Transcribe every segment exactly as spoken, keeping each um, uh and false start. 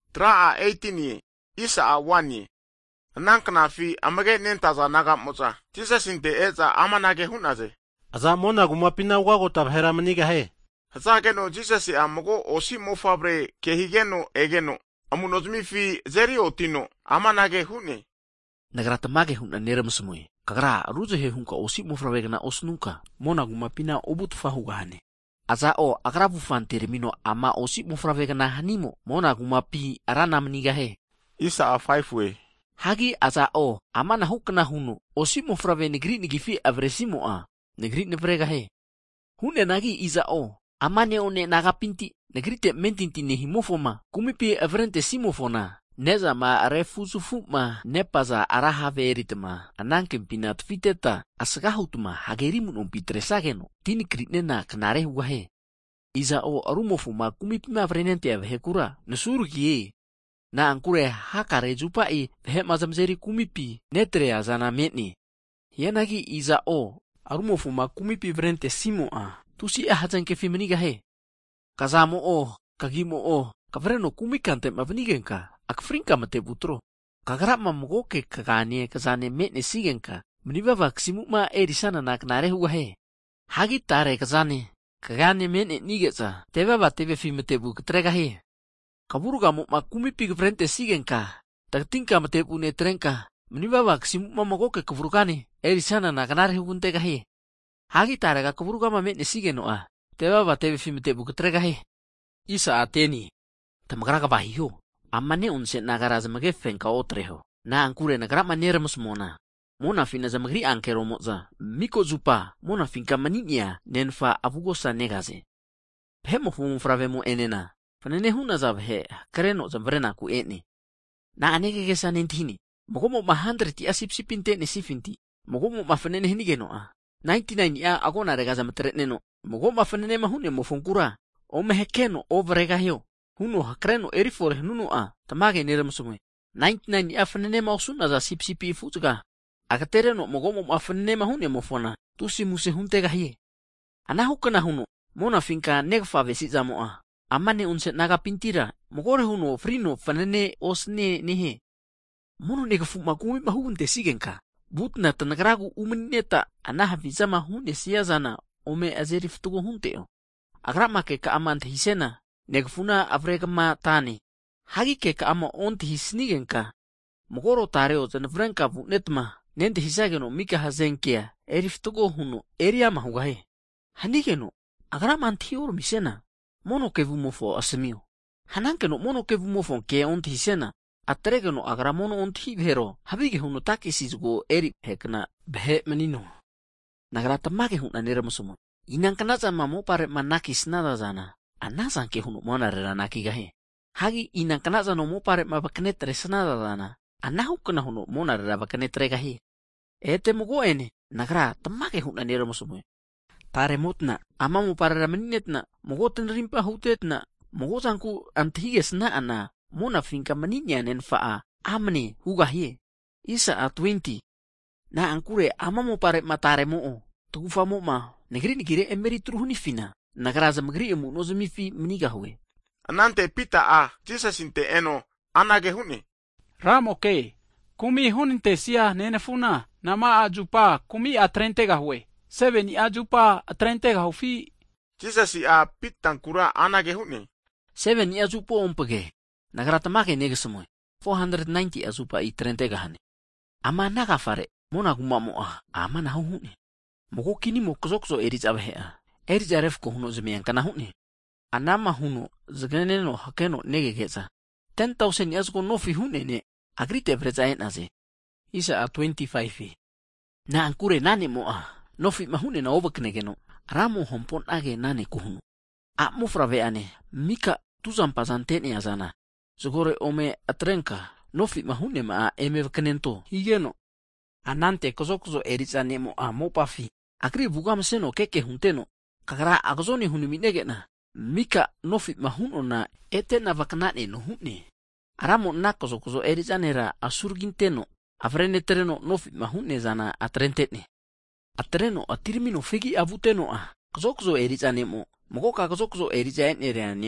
Tra a eitini, isa a wani. Nank na fi amage nentaza naga moza. Tisa sinte eza amanage hunaze. Aza mona gumapina wago tabhera maniga he. Hazageno Jesus amogo osi mofabre kehigeno egeno. Amunozmi fi zeri otino amanage hune. Nagaratamage huna nera semui. Kagra ruze he hunka osi mofravegna osnuka. Mona gumapina obut fahugane. Aza o agrabu fan termino ama osi mofravegna hanimo. Mona gumapi arana maniga he. Isa a five way. Hagi aza o ama na hukna hunu osi mofrave negri nigifi avresimo a. Negri nevrega he. Hune nagi iza o. Amane one nagapinti negrite mentinti nehimofoma kumipi avrente simofona neza ma refuzufu ma nepaza arahave eritma anankempina tviteta asgahutma hagerimun umpitresageno tini kritnena knare huahe iza o arumofuma kumipi ma vrenente avhekura nesurgie na ankure hakare jupai he mazamzeri kumipi netre azana metni yenagi iza o arumofuma kumipi vrente simo a tusi ahajan ke femeniga he. Kazamo o, kagimo o, kavreno kumikante mavnigenka, akfrinka mate butro. Kagrap mamogoke kagane kazane metne sigenka, meniva vaksimu ma erisana nak nare huwa he. Hagi tare kazane, kagane metne nigetsa, teva va teve fimete bu ketrega he. Kaburuga mo ma kumipi vrente sigenka, taktinka mate bu netrenka, meniva vaksimu mamogoke kaburugane, erisana nak nare hukuntega he. Hagi taraga kaburuga ma metne sigeno a. Teva va teve fimete buketrega he. Isa ateni. Tamagraga bahiho. Amane unse nagara zamage fenka otreho. Na ankure nagara manera musmona. Mona fina zamagri ankero moza. Miko zupa. Mona finka maninia. Nenfa avugosa negaze. Hemo fumu fravemo enena. Fanene huna zav he. Kareno zamvrena ku eni. Na anege gesa nentini. Mogomo mahandre ti asipsipinte ne sifinti. Mogomo mafanene hinigeno a. ninety-nine ya agona regaza matreneno. Mogo mafanene mahune mofonkura. O mehekeno o vregahio. Huno hakreno erifore nuno a. Tamage neramusumwe. ninety-nine ya fanene mausuna za sipsipi futuga. Akatereno mogo mafanene mahune mofona. Tusi muse huntega hie. Anahukana huno. Mona finka negfa vesiza moa. Amane unse naga pintira. Mogore huno frino fanene osne nehe. Mono negafu magumi mahunte sigenka. Butna tanagragu umeneta anaha vizama hunde siazana ome azerif tugo hunteo. Agrama ke ka amant hisena negfuna avregama tani. Hagi ke ka ama onti hisnigenka. Mogoro tareo zanvrenka vunetma nende hisageno mika hazenkia erif tugo huno eria mahugahe. Hanigeno agrama antioro misena mono kevumofo asemio. Hanankeno mono kevumofo ke onti hisena. Atregeno agramono onti vero habige huno takisizugo eri hekna behe menino. Nagrata mage huna neramusumo. Inang kanaza mamo pare manakis nada zana. Anasan ke huno mona reranaki gahe. Hagi inang kanaza no mo pare mabaknetre sanada zana. Anahu kana huno mona rerabaknetre gahe. Ete mugo ene. Nagra tamage huna neramusumo. Tare mutna amamu pare rameninetna. Mugo tenrimpa hutetna. Mugo sanku antihiges na ana. Mona finka maninya nenfaa amne hugahie. Isa a twenty. Na ankure amamo pare matare moo. Tugufa mo ma. Negri nigire emeri truhuni fina. Nagaraza magri emu nozemifi mnigahwe. Anante pita a tisa sinte eno anage hune. Ramo ke. Kumi huninte sia nenefuna. Nama ajupa kumi a trente gahwe. Seven ajupa a trente gahufi. Tisa si a pitankura anage hune. Seven ajupo ompage. Nagaratamake negesemoy. four hundred ninety azupa i trente gahane. Ama nagafare. Mona gumamo ah. Ama nahuhune. Mogo kini mo kozokso eriz abhea. Eriz aref ko huno zemian kanahune. Anama huno zgeneno hakeno negegeza. ten thousand yazgo nofi hune ne. Agrite vreza enaze. Isa a twenty-five. Na ankure nane mo ah. Nofi mahune na obaknegeno. Ramo hompon age nane kuhunu. A mufrave ane. Mika tuzampazantene azana. Zogore ome atrenka, nofi mahune ma eme vakanento, higeno. Anante kozokuzo eritza nemo a mopafi. Akri vugam seno keke hunteno. Kagara agzoni hunuminegena. Mika nofi mahuno na ete na vakanane no hune. Aramo na kozokuzo eritza nera asurginteno. Avrene tereno nofi mahune zana atrentene. Atreno atirmino fegi avuteno a. Kozokuzo eritza nemo. Mogoka kozokuzo eritza enere nemo.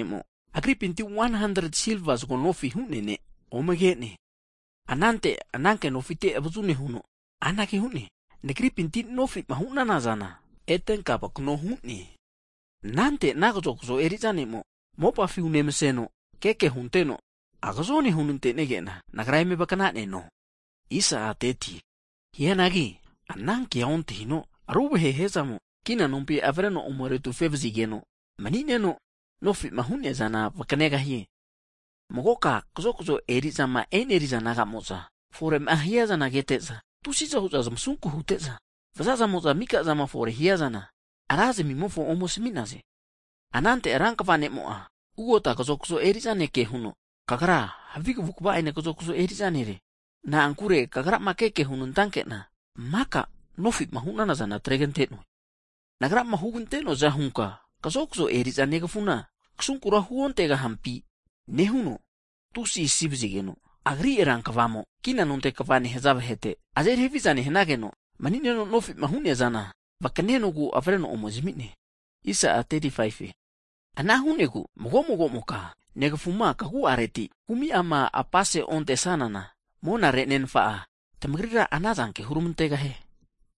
Agri pinti one hundred silvers go nofi hunene. Omagene. Anante ananke nofite abuzune huno. Anake hune. Negri pinti nofi mahuna nazana. Eten kapak no hune. Nante nagozokzo erizane mo. Mopa fi unemseno. Keke hunteno. Agazoni hununte negena. Nagraime bakanane no. Isa ateti. Hianagi. Ananke aonte hino. Arube he hezamo. Kina nompi avreno umoretu fevzigeno. Manineno. Nofi mahune zana bakanega hie. Mogoka kuzo erizama en erizanaga moza. Fore mahia zana geteza. Tusiza huza zamsunku huteza. Vazaza moza mika zama fore hiazana. Araze mimofo omoseminaze. Anante arranca vane moa. Ugota kuzo erizane ke huno. Kakara haviku vukba ene kuzo erizanere. Na ankure kakara makeke hunun tanke na. Maka nofi mahuna zana tregenteno. Nagra mahugunteno zahunka. Kuzo erizane gafuna. Ksunkura huontega hampi. Nehuno, tusi sibzigeno. Agri erang kavamo, kina nonte kavane hezava hete. Azer hevizane henageno, manineno nofi mahune zana. Vakaneno gu avreno omozimine. Isa a thirty-five. Anahune gu, mogo mogo moka. Negafuma kagu areti, kumi ama apase onte sanana. Mona renen faa. Tamagrira anazanke hurumuntega he.